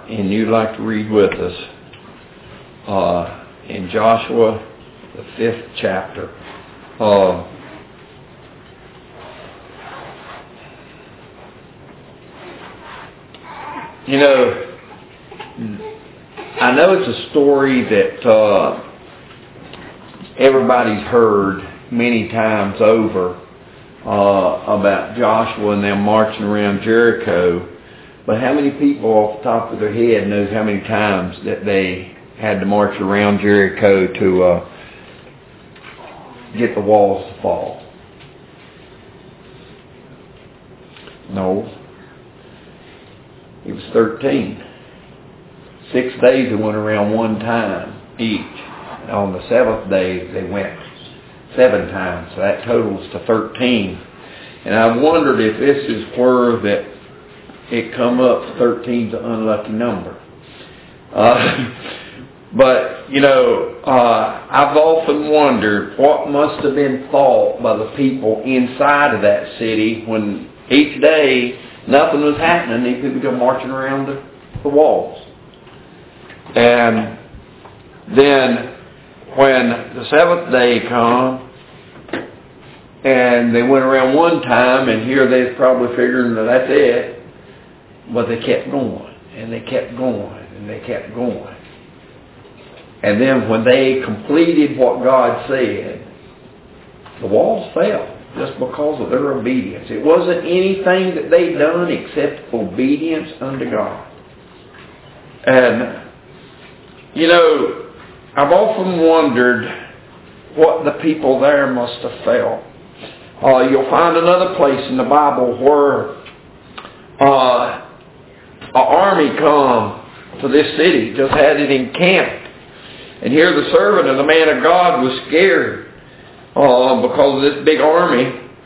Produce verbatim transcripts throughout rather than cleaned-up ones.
and you'd like to read with us uh, in Joshua, the fifth chapter. Uh, you know, I know it's a story that uh, everybody's heard many times over uh, about Joshua and them marching around Jericho. But how many people off the top of their head knows how many times that they had to march around Jericho to uh, get the walls to fall? No. It was thirteen. Six days they went around one time each. And on the seventh day they went seven times. So that totals to thirteen. And I wondered if this is where that it come up, thirteen's an unlucky number. Uh, but, you know, uh, I've often wondered what must have been thought by the people inside of that city when each day nothing was happening. These people go marching around the, the walls. And then when the seventh day come, and they went around one time, and here they're probably figuring that that's it. But they kept going, and they kept going, and they kept going. And then when they completed what God said, the walls fell just because of their obedience. It wasn't anything that they'd done except obedience unto God. And, you know, I've often wondered what the people there must have felt. Uh, you'll find another place in the Bible where uh, an army come to this city, just had it encamped. And here the servant of the man of God was scared uh, because of this big army.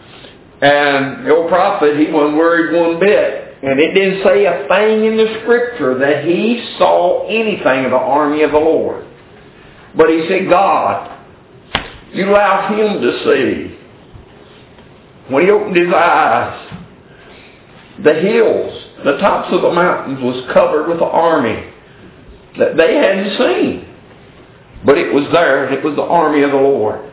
And the old prophet, he wasn't worried one bit. And it didn't say a thing in the scripture that he saw anything of the army of the Lord. But he said, God, you allowed him to see. When he opened his eyes, the hills, the tops of the mountains was covered with an army that they hadn't seen. But it was there, and it was the army of the Lord.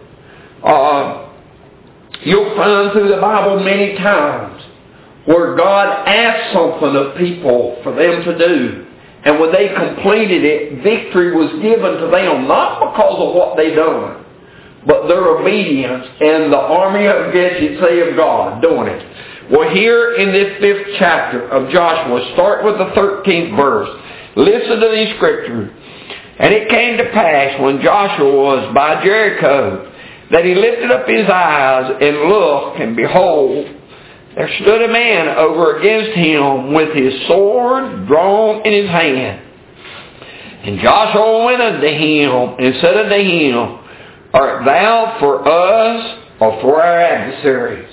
Uh, you'll find through the Bible many times where God asked something of people for them to do. And when they completed it, victory was given to them, not because of what they done, but their obedience and the army of, guess you'd say, of God doing it. Well, here in this fifth chapter of Joshua, start with the thirteenth verse. Listen to these scriptures. And it came to pass when Joshua was by Jericho that he lifted up his eyes and looked, and behold, there stood a man over against him with his sword drawn in his hand. And Joshua went unto him and said unto him, Art thou for us or for our adversaries?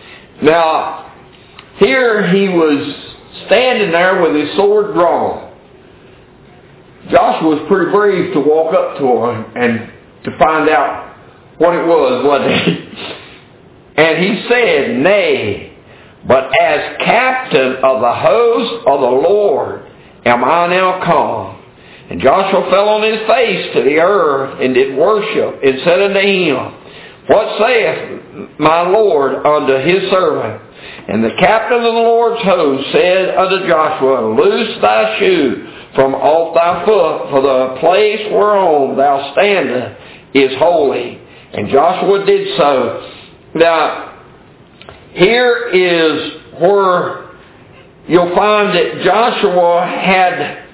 Now, here he was standing there with his sword drawn. Joshua was pretty brave to walk up to him and to find out what it was, wasn't he? And he said, Nay, but as captain of the host of the Lord am I now come. And Joshua fell on his face to the earth and did worship, and said unto him, What saith my Lord unto his servant? And the captain of the Lord's host said unto Joshua, Loose thy shoe from off thy foot, for the place whereon thou standest is holy. And Joshua did so. Now, here is where you'll find that Joshua had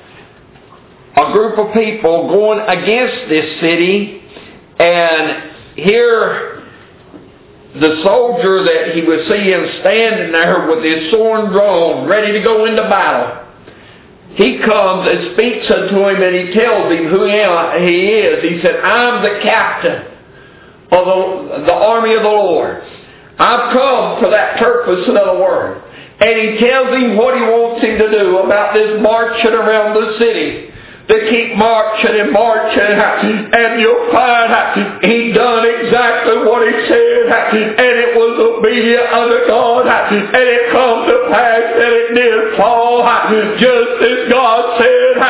a group of people going against this city, and here the soldier that he was seeing standing there with his sword drawn, ready to go into battle, he comes and speaks unto him, and he tells him who he is. He said, I'm the captain of the, the army of the Lord. I've come for that purpose, in other words. And he tells him what he wants him to do about this marching around the city. To keep marching and marching, and you'll find he done exactly what he said, and it was obedient unto God, and it come to pass that it did fall just as God said.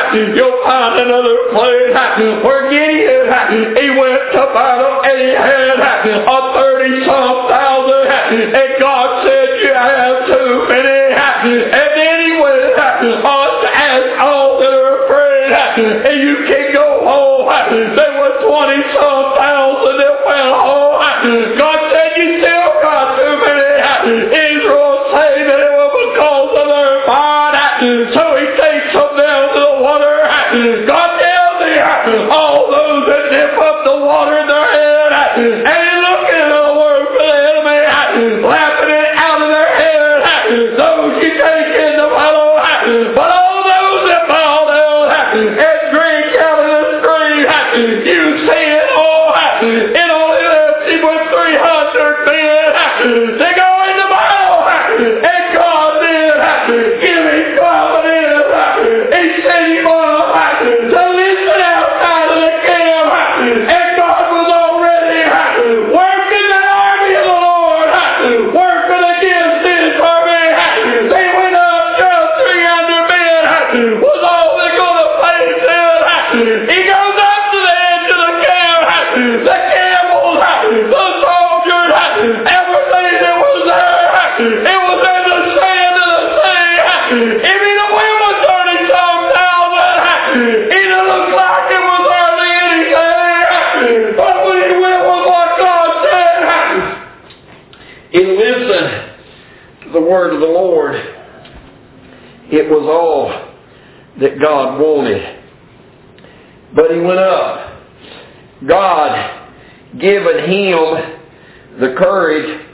where Gideon, he went to battle and he had a thirty-some thousand, and God said, you have too many. And then he went on to ask all that are afraid, and you can go home. There were twenty-some thousand that went home. God said, you still got too many. Israel say that it was because of their mind. So he takes them down to the water. God tells me, all those that dip up the water in their head, and he looking at the word for the enemy, laughing it out of their head. Those you take in the battle, but all those that bow down and drink out of the stream, you see it all. It only left him with three hundred men to go into battle, and God did give him confidence. He sent him on to listen outside of the camp, and God was already working the army of the Lord, working against his army. They went up just three hundred men, was all they're going to face in. He goes up to the edge of the camp, the camels, the soldiers, everything that was there, it was in the sand of the sea. Even the wind was thirty-some thousand. It didn't look like it was hardly anything. But when he went with what God said, and listened to the word of the Lord, it was all that God wanted. But he went up. God given him the courage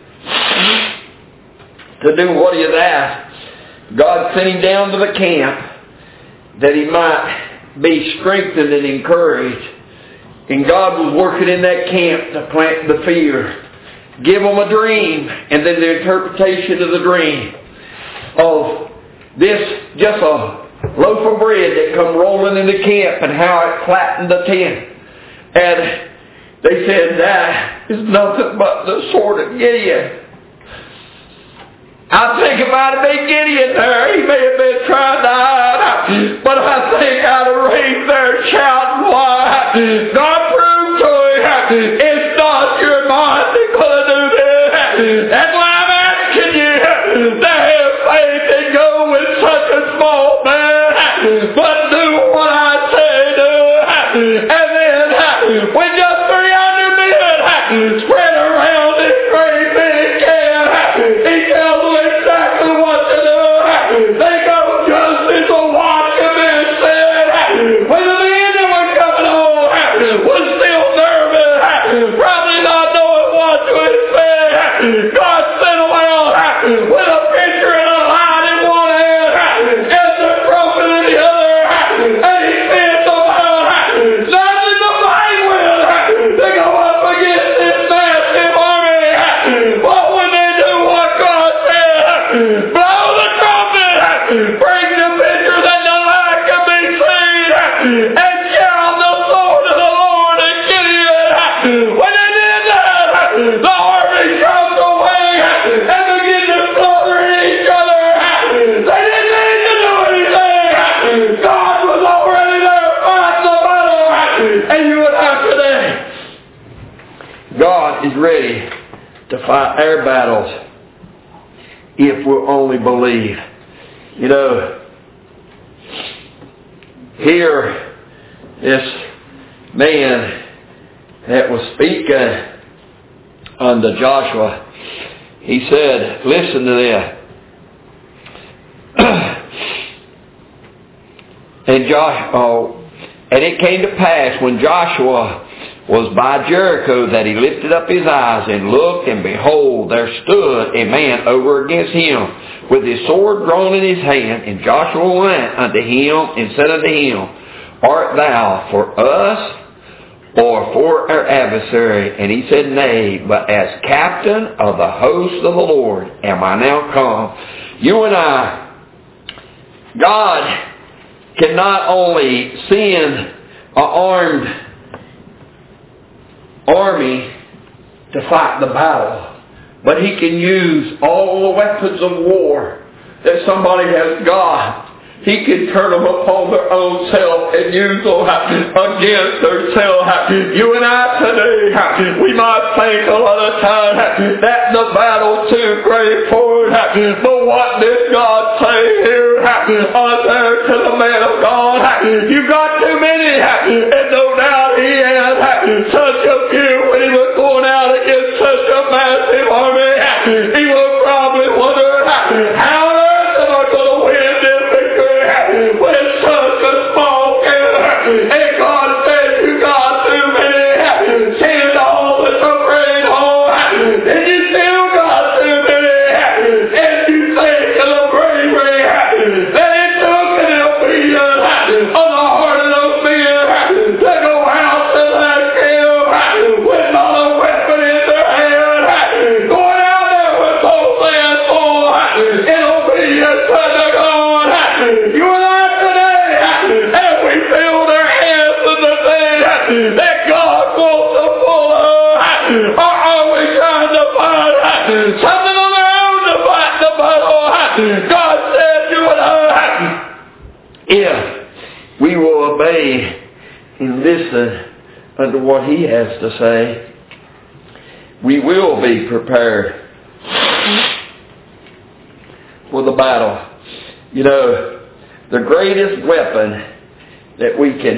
to do what he had asked. God sent him down to the camp that he might be strengthened and encouraged. And God was working in that camp to plant the fear. Give them a dream, and then the interpretation of the dream of this, just a loaf of bread that come rolling in the camp and how it flattened the tent. And they said, that is nothing but the sword of Gideon. I think if I'd have been Gideon there, he may have been trying to hide. But I think I'd have raised there shouting, why? God proved to him, it's not your mind that's going to do this. That's why I'm asking you to have faith and go with such a small man. But do what I say do. And then when just three hundred men spread around this great big camp, he tells them exactly what to do. They go just as the watchman said. When the men that were coming home was still nervous, probably not knowing what to expect, God sent them out with a pitcher and a line in one hand and the trumpet in the other, and he sent them out. Nothing to fight with. They go up against this massive army. But when they do what God said, blow the trumpet, bring the pitchers and the line can be seen, and shout the sword of the Lord and Gideon. When they did that, the army jumped away and began to slaughter each other. They didn't need to do anything. God was already there fighting the battle. And you and I today, God is ready to fight our battles if we'll only believe. You know, here, this man that was speaking unto Joshua, he said, listen to this. and Joshua, oh, and it came to pass when Joshua was by Jericho that he lifted up his eyes and looked, and behold, there stood a man over against him with his sword drawn in his hand. And Joshua went unto him and said unto him, art thou for us or for our adversary? And he said, nay, but as captain of the host of the Lord am I now come. You and I, God can not only send an armed army to fight the battle, but He can use all the weapons of war that somebody has got He can turn them upon their own self and use them against themselves. You and I today, we might think a lot of times that the battle's too great for us. But what did God say here unto to the man of God? You got too many, and no doubt he had such a few when he was going out against such a massive army. He was probably wondering, how on earth am I going to win this victory with such a small camp? And God said, you got too many. Send all the suffering home. And you still got too many. And you think of the bravery that it took an obedience on the heart of those men to go out to that camp with not a weapon in their hand, going out there with both hands full in obedience to the God. You and I today, as we fill their hands with the thing that God wants to pull of, or are we trying to find something on our own to fight the battle? God said, you and I, if we will obey and listen unto what He has to say, we will be prepared for the battle. You know, the greatest weapon that we can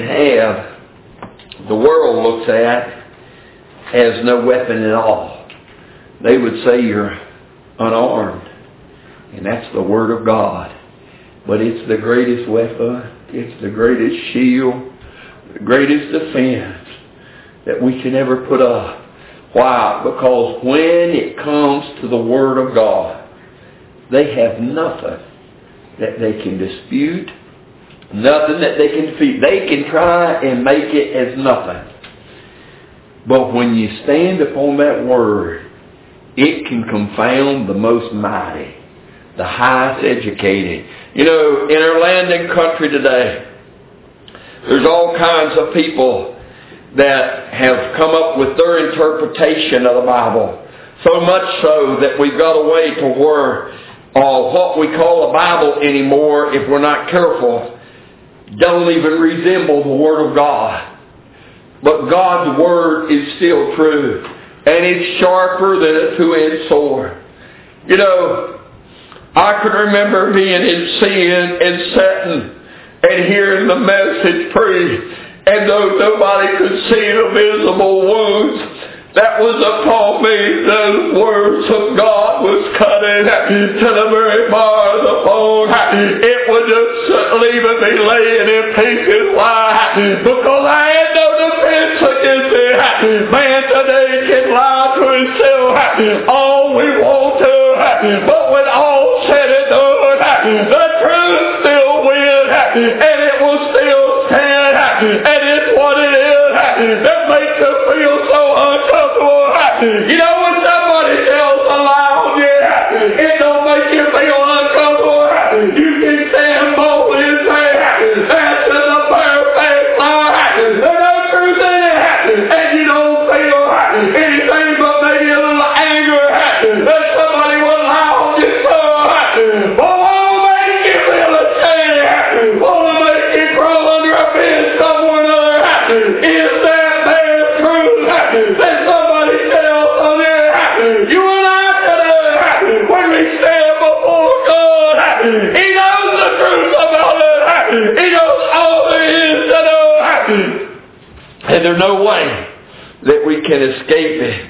have, the world looks at as no weapon at all. They would say you're unarmed. And that's the Word of God. But it's the greatest weapon. It's the greatest shield. The greatest defense that we can ever put up. Why? Because when it comes to the Word of God, they have nothing that they can dispute, nothing that they can defeat. They can try and make it as nothing. But when you stand upon that Word, it can confound the most mighty, the highest educated. You know, in our land and country today, there's all kinds of people that have come up with their interpretation of the Bible. So much so that we've got a way to where uh, what we call a Bible anymore, if we're not careful, don't even resemble the Word of God. But God's Word is still true. And it's sharper than a two-edged sword. You know, I can remember being in sin and sitting and hearing the message preached. And though nobody could see the visible wounds that was upon me, those words of God was cutting to the very bar of the bone. It was just leaving me laying in pieces. Why? Because I had no defense against it. Man today can lie to himself all we want to, but when all said and done, the truth still wins, and it will still stand, and it's what it is that makes us feel so uncomfortable. You know, when somebody tells a lie on you, it don't make you feel uncomfortable. You can stand boldly and say, that's the perfect lie. There's no truth in it. And you don't feel anything but maybe a little anger that somebody will lie on you so. Well, what will make you feel ashamed? What will make you crawl under a bed somewhere or another? Is that bad truth that somebody tells on you? You and I today, when we stand before God, He knows the truth about it. He knows all there is to know. And there's no way that we can escape it.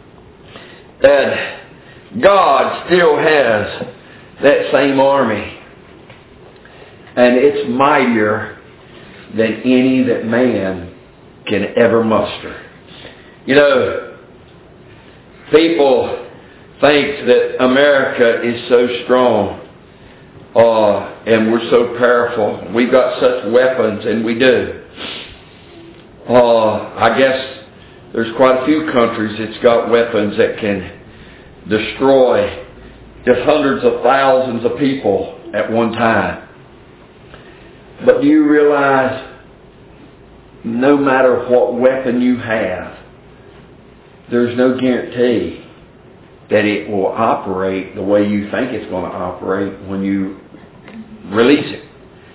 That God still has that same army. And it's mightier than any that man can ever muster. You know, people think that America is so strong uh, and we're so powerful. We've got such weapons, and we do. Uh, I guess there's quite a few countries that's got weapons that can destroy just hundreds of thousands of people at one time. But do you realize no matter what weapon you have, there's no guarantee that it will operate the way you think it's going to operate when you release it.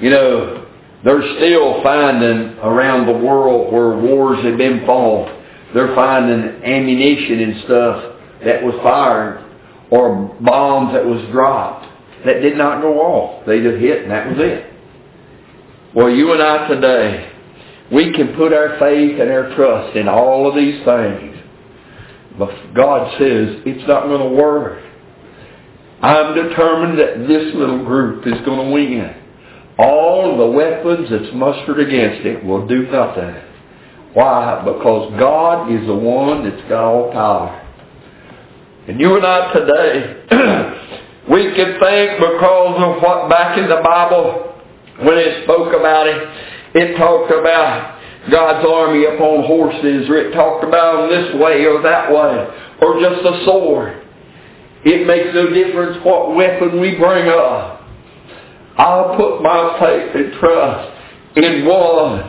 You know, they're still finding around the world where wars have been fought, they're finding ammunition and stuff that was fired or bombs that was dropped that did not go off. They just hit and that was it. Well, you and I today, we can put our faith and our trust in all of these things. But God says it's not going to work. I'm determined that this little group is going to win. All of the weapons that's mustered against it will do nothing. Why? Because God is the one that's got all power. And you and I today, we can think because of what back in the Bible, when it spoke about it, it talked about God's army upon horses, or it talked about them this way or that way, or just a sword. It makes no difference what weapon we bring up. I'll put my faith and trust in one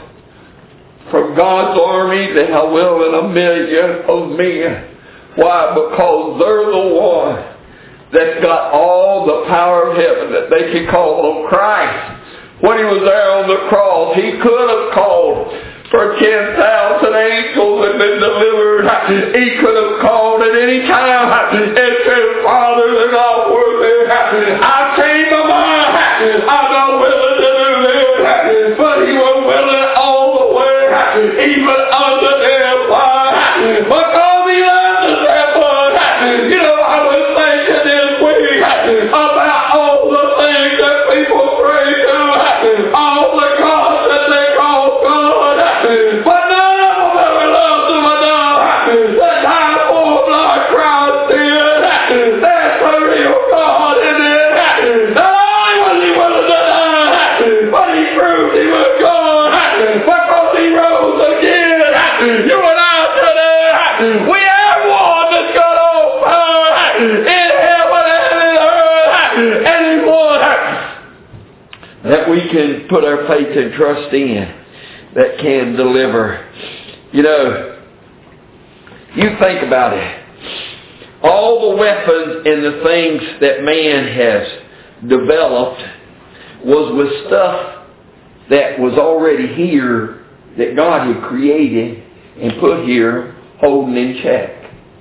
from God's army that I will in a million of men. Why? Because they're the one that's got all the power of heaven that they can call on Christ. When He was there on the cross, He could have called for ten thousand angels and been delivered. He could have called at any time and said, Father, they're not worthy. I came among. I'm not willing to do this. But He was willing all the way, even unto death. Because He loved us that much. You know, I was thinking this week about all the things that people pray to, all the gods that they call God. But none of them ever loved them enough to die for them like Christ did. That's the real God, isn't it? Not only was He willing to die, but He proved He was God because He rose again. You and I today, we have one that's got all power in heaven and in earth, and He one that we can put our faith and trust in, that can deliver. You know, you think about it. All the weapons and the things that man has developed was with stuff that was already here, that God had created and put here, holding in check.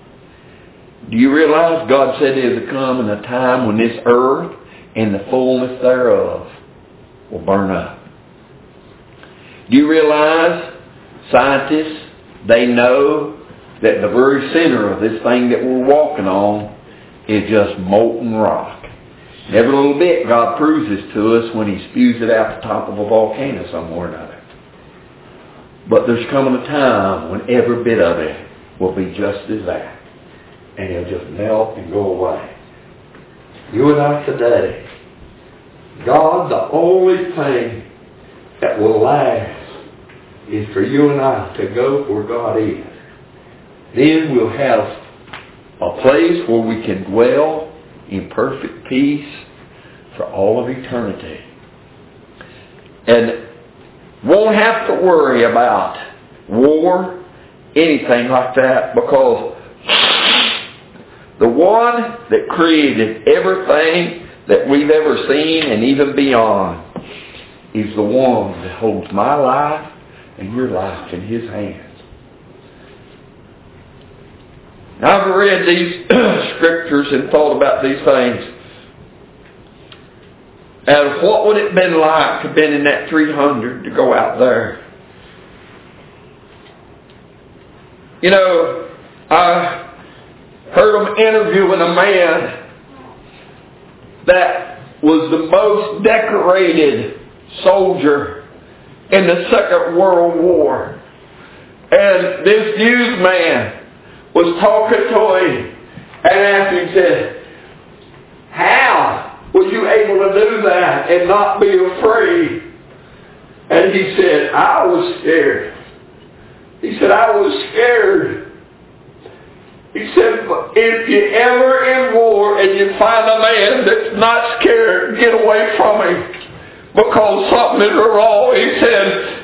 Do you realize God said there would come in a time when this earth and the fullness thereof will burn up? Do you realize scientists, they know that the very center of this thing that we're walking on is just molten rock. And every little bit God proves this to us when He spews it out the top of a volcano somewhere or another. But there's coming a time when every bit of it will be just as that. And it'll just melt and go away. You and I today, God, the only thing that will last is for you and I to go where God is. Then we'll have a place where we can dwell in perfect peace for all of eternity. And won't have to worry about war, anything like that, because the one that created everything that we've ever seen and even beyond is the one that holds my life and your life in His hands. Now, I've read these scriptures and thought about these things. And what would it have been like to have been in that three hundred to go out there? You know, I heard them interviewing a man that was the most decorated soldier in the Second World War. And this newsman was talking to him and asked him, said, how was you able to do that and not be afraid? And he said, I was scared. He said, I was scared. He said, but if you're ever in war and you find a man that's not scared, get away from him, because something is wrong. He said,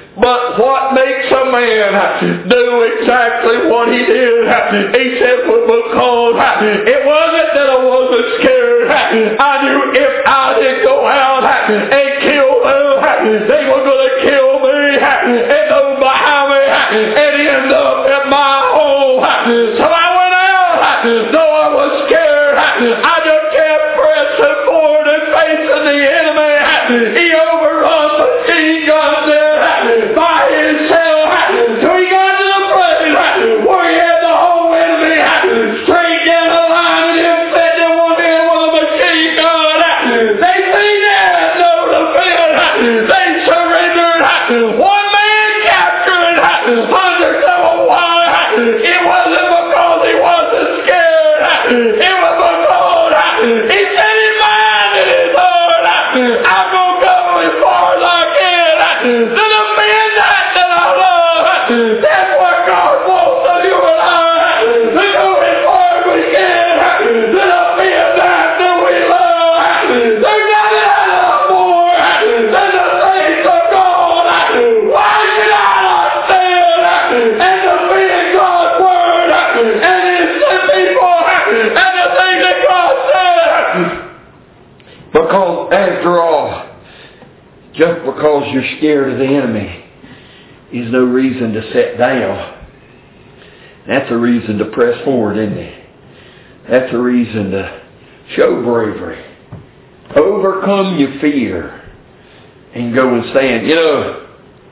But what makes a man do exactly what he did? He said, well, because it wasn't that I wasn't scared. I knew if I did go out and kill them, they were going to kill me and go behind me and end up at my home. So I went out, though I was scared. I just kept pressing forward and facing the enemy. He overrun the machine guns there by himself. So he got to the place where he had the whole enemy straight down the line and him sitting in one hand with a machine gun. They seen that, no defense. They surrendered. One man captured hundreds of them. Why? It wasn't because he wasn't scared. It was because he set his mind in his heart. I'm going to go as far as I can to defend that that I love. That's what God wants of you and I. To go as far as we can to defend that that we love. There's nothing I love more than the things of God. Why should I not stand and defend God's word and His people and the things that God said? Because after all, just because you're scared of the enemy is no reason to sit down. That's a reason to press forward, isn't it? That's a reason to show bravery. Overcome your fear and go and stand. You know,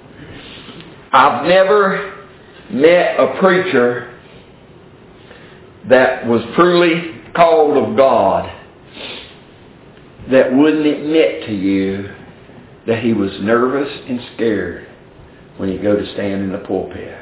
I've never met a preacher that was truly called of God that wouldn't admit to you that he was nervous and scared when he go to stand in the pulpit.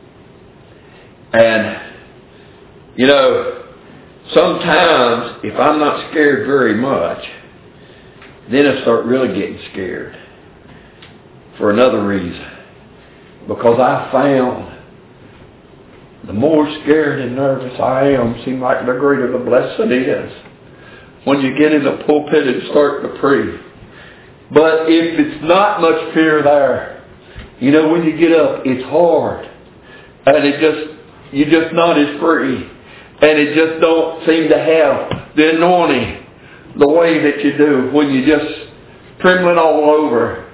And, you know, sometimes if I'm not scared very much, then I start really getting scared for another reason. Because I found the more scared and nervous I am, seems like the greater the blessing is when you get in the pulpit and start to preach. But if it's not much fear there, you know, when you get up, it's hard. And it just, you're just not as free. And it just don't seem to have the anointing the way that you do when you're just trembling all over.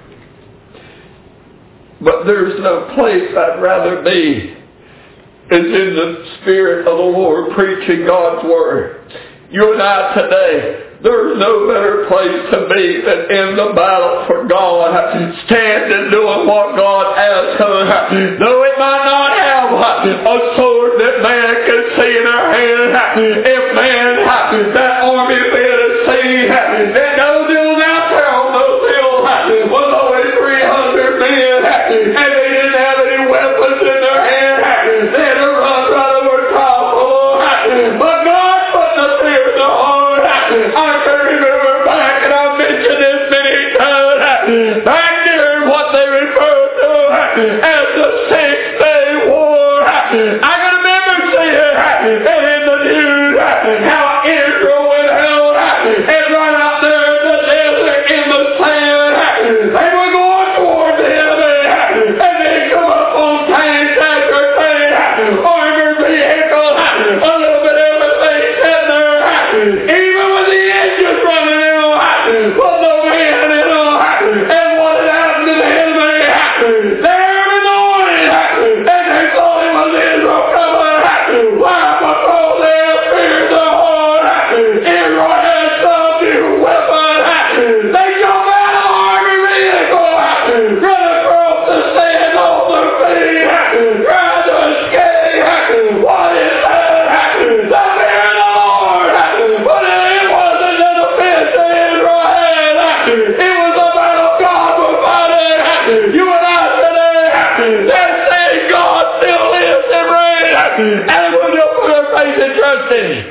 But there's no place I'd rather be is in the Spirit of the Lord preaching God's Word. You and I today, there's no better place to be than in the battle for God. Standing doing what God asks us. Though it might not have a sword that man can see in our hand. If man, that army man has seen, that those hills out there on those hills was only three hundred men. And they didn't have any weapons in their hand. They had to run right over top of them. But God put the fear in the heart. I can remember back, and I've mentioned this many times, back during what they refer to as the Six-Day War. I can remember seeing and in the news how Israel went out and right out there in the desert in the sand. They were going toward the enemy, and they come up on tanks after tanks, armored vehicles, a little bit of everything sitting there. Even with the engines running out, but no man in them. And what had happened to the enemy? They're anointed, and they thought it was Israel coming. Why? Because they had feared the heart. Israel had some new weapon. They jump out of army vehicle, run across the sand on their feet, trying to escape. What is that? The fear of the Lord. But it wasn't the defense that Israel had. It was the battle God was fighting. You and I today, that same God still lives and reigns. And when you put our faith and trust in Him,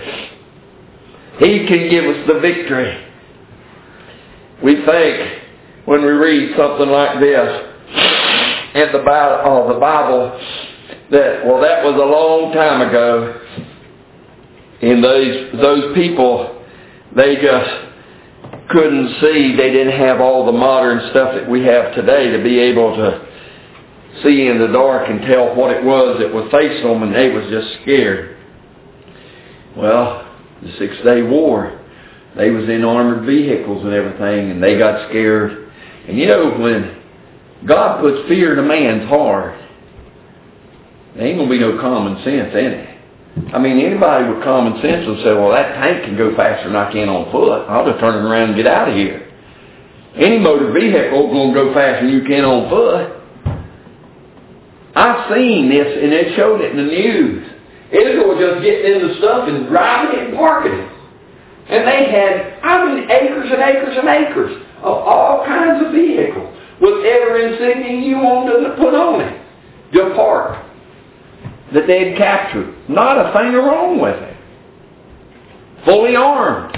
He can give us the victory. We think when we read something like this in the Bible, oh, the Bible that, well, that was a long time ago. And those, those people, they just couldn't see. They didn't have all the modern stuff that we have today to be able to see in the dark and tell what it was that was facing them, and they was just scared. Well, the Six-Day War, they was in armored vehicles and everything, and they got scared. And you know, when God puts fear in a man's heart, there ain't going to be no common sense in it. I mean, anybody with common sense will say, well, that tank can go faster than I can on foot. I'll just turn it around and get out of here. Any motor vehicle is going to go faster than you can on foot. I've seen this, and they showed it in the news. Israel was just getting into stuff and driving it and parking it. And they had, I mean, acres and acres and acres of all kinds of vehicles with every insignia you wanted to put on it, just parked, that they had captured. Not a thing wrong with it. Fully armed.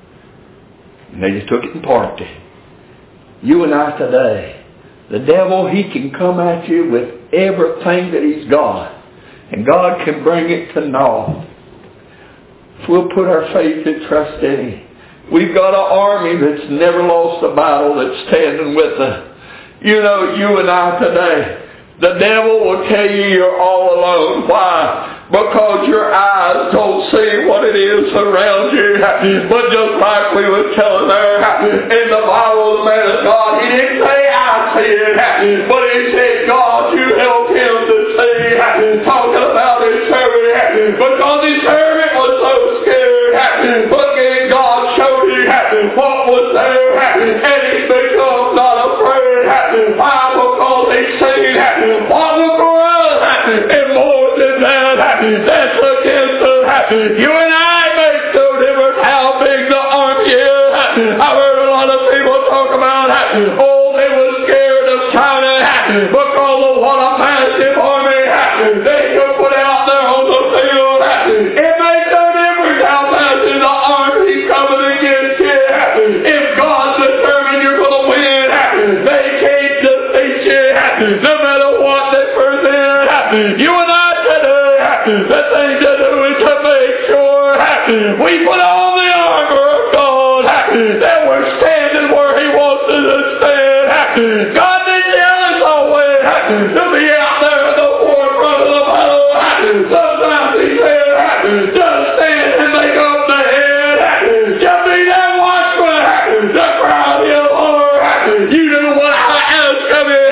And they just took it and parked it. You and I today, the devil, he can come at you with everything that he's got. And God can bring it to naught. If we'll put our faith and trust in him. We've got an army that's never lost a battle that's standing with us. You know, you and I today, the devil will tell you you're all alone. Why? Because your eyes don't see what it is around you. But just like we were telling there, in the Bible, the man of God, he didn't say, I see it. But he said, God, you help him to see. Talking about his servant. Because his servant was so scared. But then God showed him what was there. And he became not afraid. Why? Because he seen what was for us. And more than that, that's against us. You and I make no difference how big the army is. I've heard a lot of people talk about, oh, they were scared of China because of what a massive army they could put out there on the field. It makes no difference how massive the army coming against you. If God's determined you're going to win, they can't defeat you no matter what they present. You and I today, the thing to do is to make sure we put on the armor of God, that we're standing where he wants us to stand. God didn't tell us always to be out there at the forefront of the battle. Sometimes he said, just stand and make up the head. Just be that watchman to cry to the Lord. You know what I ask of you.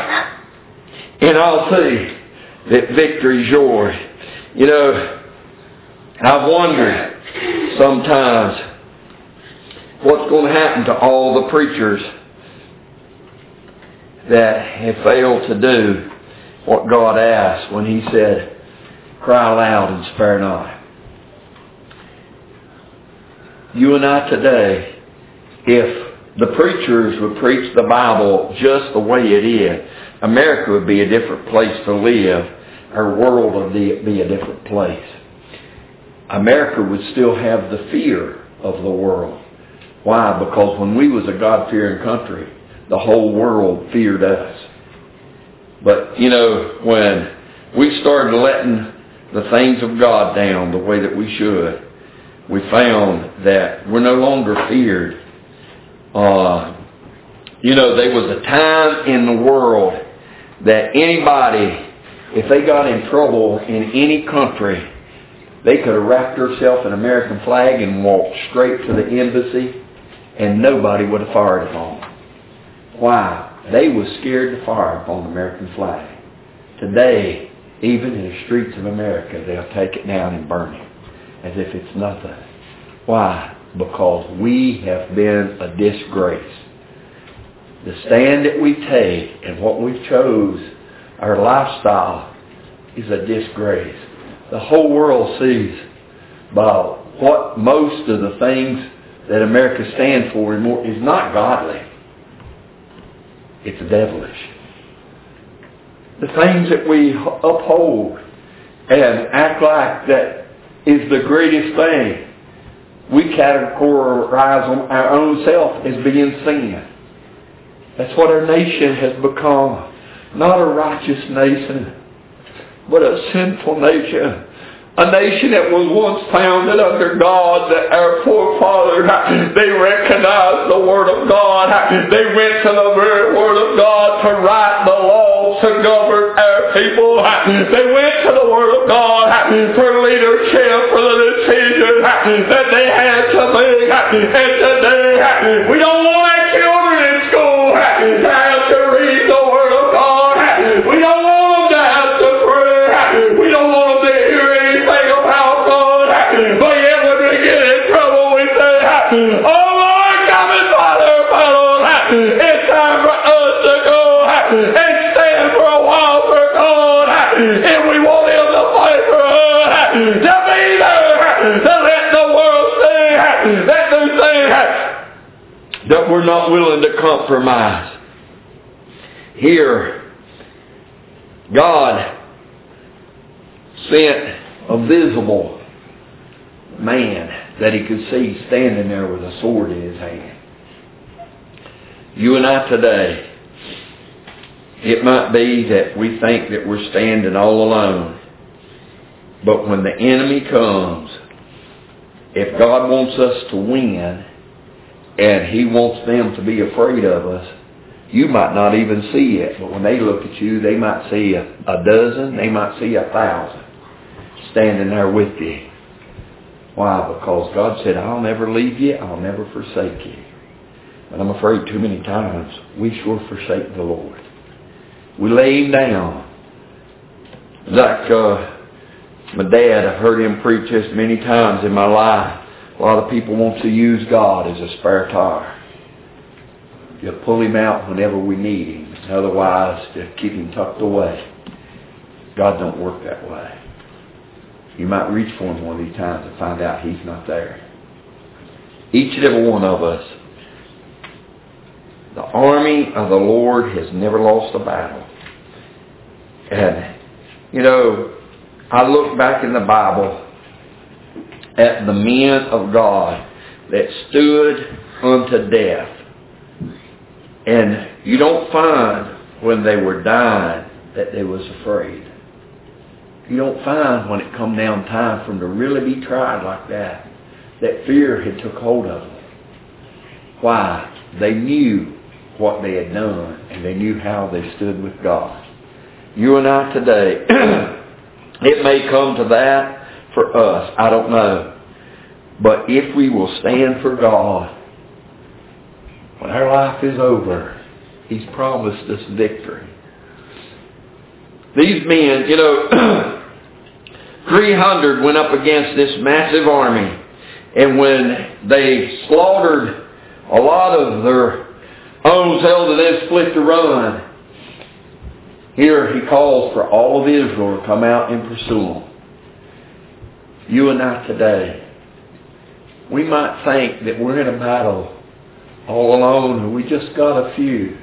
And I'll see that victory's yours. You know, I've wondered sometimes what's going to happen to all the preachers that have failed to do what God asked when he said, cry loud and spare not. You and I today, if the preachers would preach the Bible just the way it is, America would be a different place to live. Our world would be a different place. America would still have the fear of the world. Why? Because when we was a God-fearing country, the whole world feared us. But, you know, when we started letting the things of God down the way that we should, we found that we're no longer feared. Uh, you know, there was a time in the world that anybody, if they got in trouble in any country, they could have wrapped themselves in an American flag and walked straight to the embassy, and nobody would have fired upon them. Why? They were scared to fire upon the American flag. Today, even in the streets of America, they'll take it down and burn it as if it's nothing. Why? Because we have been a disgrace. The stand that we take and what we chose, our lifestyle, is a disgrace. The whole world sees by what most of the things that America stands for is not godly. It's devilish. The things that we uphold and act like that is the greatest thing, we categorize on our own self as being sin. That's what our nation has become. Not a righteous nation, but a sinful nation. A nation that was once founded under God, that our forefathers, they recognized the Word of God. They went to the very Word of God to write the law to govern our people. They went to the Word of God for leadership, for the decisions that they had to make. And today, we don't want our children in school to have to read the Word of God. We don't want them to have to pray. We don't want them to hear anything about God. But yet when we get in trouble, we say, oh Lord, come and fight our battles. It's time for us to go and stand for a while for God. And we want Him to fight for us, to be there, to let the world see that there's things that we're not willing to compromise. Here, God sent a visible man that He could see standing there with a sword in his hand. You and I today, it might be that we think that we're standing all alone. But when the enemy comes, if God wants us to win, and He wants them to be afraid of us, you might not even see it. But when they look at you, they might see a, a dozen, they might see a thousand standing there with you. Why? Because God said, I'll never leave you, I'll never forsake you. But I'm afraid too many times we sure forsake the Lord. We lay Him down. Like uh, my dad, I've heard him preach this many times in my life. A lot of people want to use God as a spare tire. You pull Him out whenever we need Him. Otherwise, just keep Him tucked away. God don't work that way. You might reach for Him one of these times and find out He's not there. Each and every one of us, the army of the Lord has never lost a battle. And, you know, I look back in the Bible at the men of God that stood unto death. And you don't find when they were dying that they was afraid. You don't find when it come down time for them to really be tried like that, that fear had took hold of them. Why? They knew what they had done, and they knew how they stood with God. You and I today, it may come to that for us, I don't know. But if we will stand for God, when our life is over, He's promised us victory. These men, you know, three hundred went up against this massive army. And when they slaughtered a lot of their own selves and then split the run, here He calls for all of Israel to come out and pursue them. You and I today, we might think that we're in a battle all alone and we just got a few.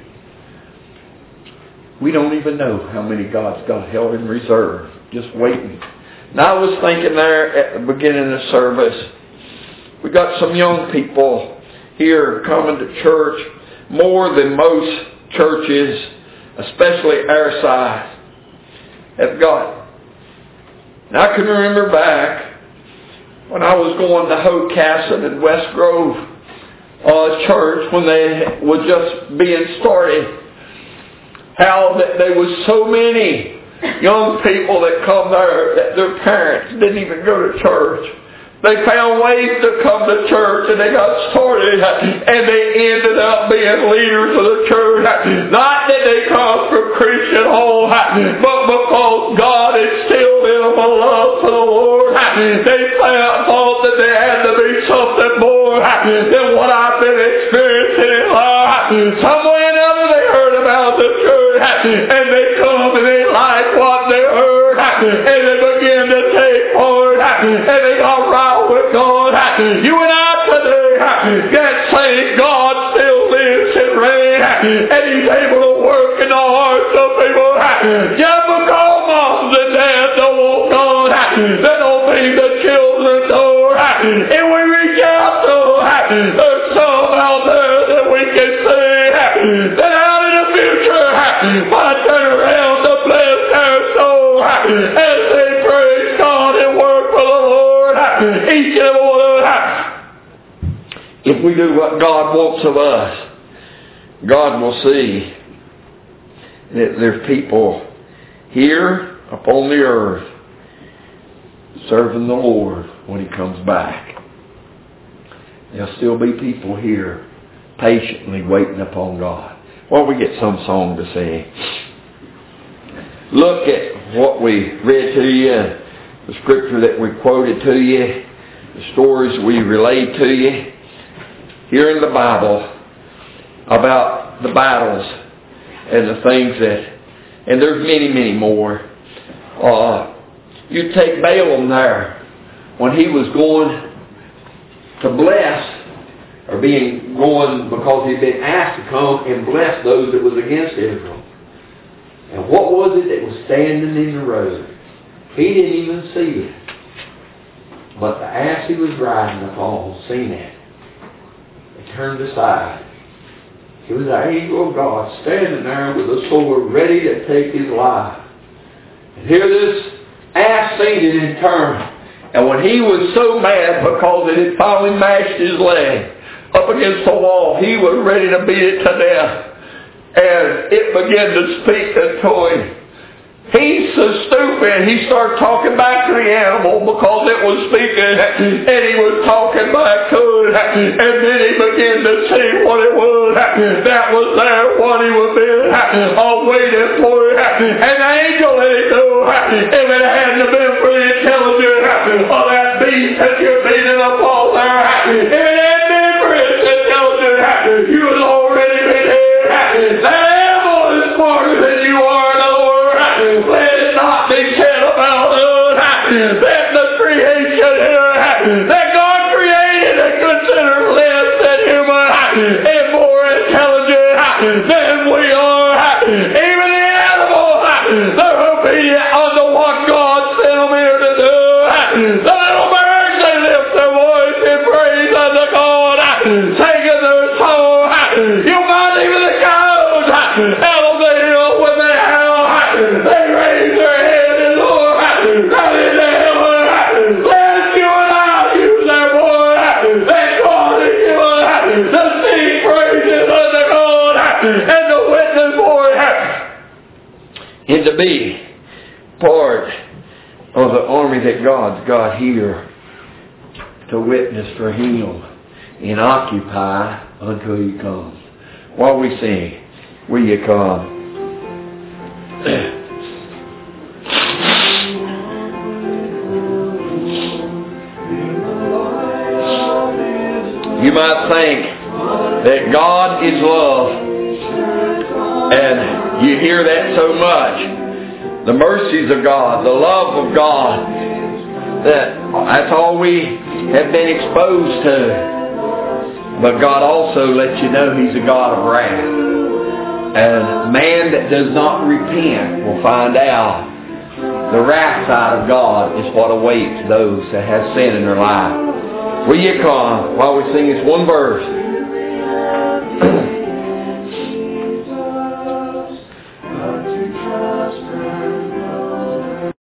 We don't even know how many God's got held in reserve, just waiting. And I was thinking there at the beginning of the service, we got some young people here coming to church more than most churches, especially our size, have got. And I can remember back when I was going to Hocassin and West Grove uh, Church, when they were just being started, how that there was so many young people that come there that their parents didn't even go to church. They found ways to come to church, and they got started, and they ended up being leaders of the church. Not that they come from Christian home, but because God instilled in them a love for the Lord. They found, thought that they had to be something more than what I've been experiencing in life. Somewhere or another they heard about the church, and they come and they like what they heard, and they begin to take part, and they got right with God. You and I today can say God still lives and reigns, and He's able to work in the hearts of people. Just because moms and dads don't want God, that don't mean the children don't. And we reach out to, there's some out there that we can see that out in the future might turn around to bless their soul as they praise God and work for the Lord. Each and every one of us. If we do what God wants of us, God will see that there's people here upon the earth serving the Lord when He comes back. There'll still be people here patiently waiting upon God. Well, we get some song to sing. Look at what we read to you, the scripture that we quoted to you, the stories we relayed to you here in the Bible about the battles and the things that, and there's many, many more. Uh, you take Balaam there when he was going to bless, or being going because he'd been asked to come and bless those that was against Israel. And what was it that was standing in the road? He didn't even see it. But the ass he was riding upon seen it. He turned aside. It was the angel of God standing there with a sword ready to take his life. And here this ass seen it in turn. And when he was so mad because it had finally mashed his leg up against the wall, he was ready to beat it to death. And it began to speak to him. He's so stupid, he started talking back to the animal because it was speaking, and he was talking back to it, and then he began to see what it was that was there, what he was been all waiting for it. And the angel let him know, if it hadn't been for the intelligence of that beast that you're beating upon there, if it hadn't been for its intelligence, you would already been dead. That animal is smarter than you are, Lord. Let it not be said about us that the creation here that God created and considered less than human and more intelligent than we are. Even the animals, they're obedient unto what God sent them here to do. The little birds, they lift their voice in praise unto God, singing their song. You find even the cows out of the hill when they howl. They raise their head and Lord, right into heaven. Let you and I use their voice. That God is given to sing praises unto God and to witness for it. And to be part of the army that God's got here to witness for Him and occupy until He comes. While we sing, will you come? You might think that God is love, and you hear that so much. The mercies of God, the love of God, that that's all we have been exposed to. But God also lets you know He's a God of wrath. And man that does not repent will find out the wrath side of God is what awaits those that have sin in their life. Will you come while we sing this one verse?